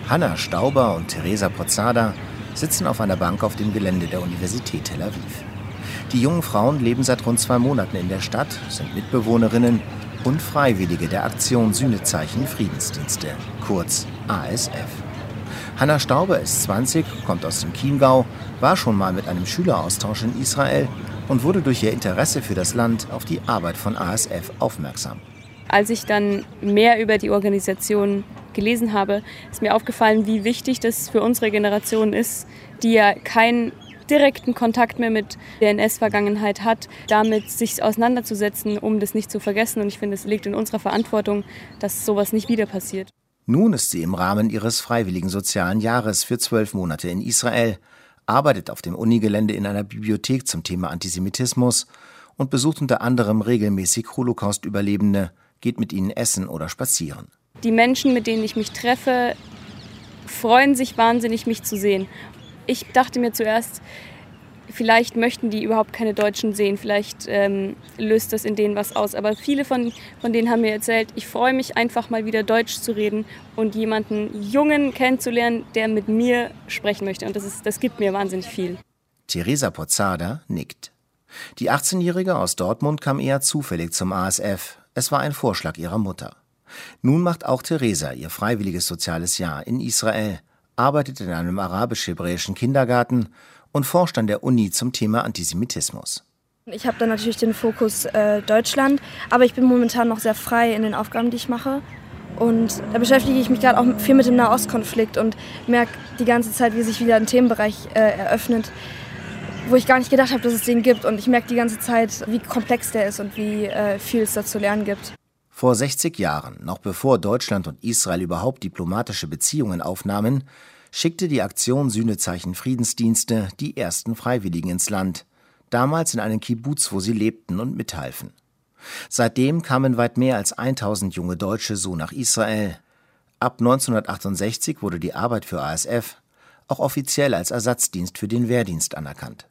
Hanna Stauber und Teresa Pozada sitzen auf einer Bank auf dem Gelände der Universität Tel Aviv. Die jungen Frauen leben seit rund 2 Monaten in der Stadt, sind Mitbewohnerinnen und Freiwillige der Aktion Sühnezeichen Friedensdienste, kurz ASF. Hanna Stauber ist 20, kommt aus dem Chiemgau, war schon mal mit einem Schüleraustausch in Israel und wurde durch ihr Interesse für das Land auf die Arbeit von ASF aufmerksam. Als ich dann mehr über die Organisation gelesen habe, ist mir aufgefallen, wie wichtig das für unsere Generation ist, die ja keinen direkten Kontakt mehr mit der NS-Vergangenheit hat, damit sich auseinanderzusetzen, um das nicht zu vergessen. Und ich finde, es liegt in unserer Verantwortung, dass sowas nicht wieder passiert. Nun ist sie im Rahmen ihres freiwilligen sozialen Jahres für 12 Monate in Israel, arbeitet auf dem Unigelände in einer Bibliothek zum Thema Antisemitismus und besucht unter anderem regelmäßig Holocaust-Überlebende, geht mit ihnen essen oder spazieren. Die Menschen, mit denen ich mich treffe, freuen sich wahnsinnig, mich zu sehen. Ich dachte mir zuerst, vielleicht möchten die überhaupt keine Deutschen sehen, vielleicht löst das in denen was aus. Aber viele von denen haben mir erzählt, ich freue mich einfach mal wieder Deutsch zu reden und jemanden Jungen kennenzulernen, der mit mir sprechen möchte. Und das gibt mir wahnsinnig viel. Teresa Pozada nickt. Die 18-Jährige aus Dortmund kam eher zufällig zum ASF. Es war ein Vorschlag ihrer Mutter. Nun macht auch Teresa ihr freiwilliges soziales Jahr in Israel, arbeitet in einem arabisch-hebräischen Kindergarten und forscht an der Uni zum Thema Antisemitismus. Ich habe dann natürlich den Fokus Deutschland, aber ich bin momentan noch sehr frei in den Aufgaben, die ich mache. Und da beschäftige ich mich gerade auch viel mit dem Nahostkonflikt und merke die ganze Zeit, wie sich wieder ein Themenbereich eröffnet, wo ich gar nicht gedacht habe, dass es den gibt. Und ich merke die ganze Zeit, wie komplex der ist und wie viel es da zu lernen gibt. Vor 60 Jahren, noch bevor Deutschland und Israel überhaupt diplomatische Beziehungen aufnahmen, schickte die Aktion Sühnezeichen Friedensdienste die ersten Freiwilligen ins Land, damals in einen Kibbuz, wo sie lebten und mithalfen. Seitdem kamen weit mehr als 1000 junge Deutsche so nach Israel. Ab 1968 wurde die Arbeit für ASF auch offiziell als Ersatzdienst für den Wehrdienst anerkannt.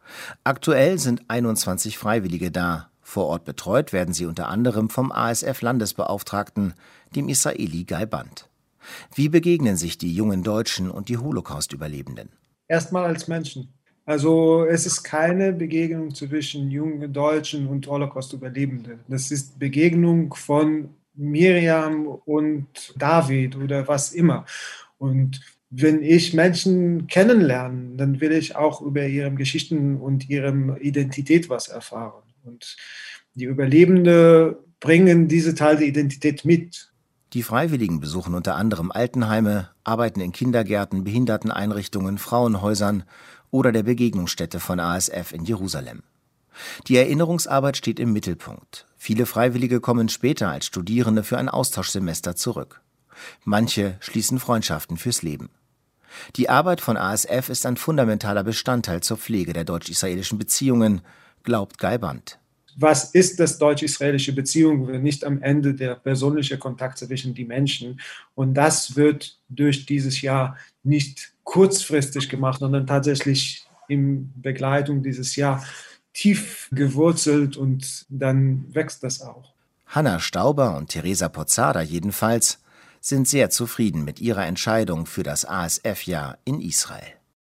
Aktuell sind 21 Freiwillige da. Vor Ort betreut werden sie unter anderem vom ASF-Landesbeauftragten, dem Israeli Guy Band. Wie begegnen sich die jungen Deutschen und die Holocaust-Überlebenden? Erstmal als Menschen. Also es ist keine Begegnung zwischen jungen Deutschen und Holocaust-Überlebenden. Das ist Begegnung von Miriam und David oder was immer. Und wenn ich Menschen kennenlerne, dann will ich auch über ihre Geschichten und ihre Identität was erfahren. Und die Überlebenden bringen diese Teil der Identität mit. Die Freiwilligen besuchen unter anderem Altenheime, arbeiten in Kindergärten, Behinderteneinrichtungen, Frauenhäusern oder der Begegnungsstätte von ASF in Jerusalem. Die Erinnerungsarbeit steht im Mittelpunkt. Viele Freiwillige kommen später als Studierende für ein Austauschsemester zurück. Manche schließen Freundschaften fürs Leben. Die Arbeit von ASF ist ein fundamentaler Bestandteil zur Pflege der deutsch-israelischen Beziehungen, glaubt Guy Band. Was ist das deutsch-israelische Beziehung, wenn nicht am Ende der persönliche Kontakt zwischen den Menschen? Und das wird durch dieses Jahr nicht kurzfristig gemacht, sondern tatsächlich in Begleitung dieses Jahr tief gewurzelt und dann wächst das auch. Hanna Stauber und Teresa Pozada jedenfalls sind sehr zufrieden mit ihrer Entscheidung für das ASF-Jahr in Israel.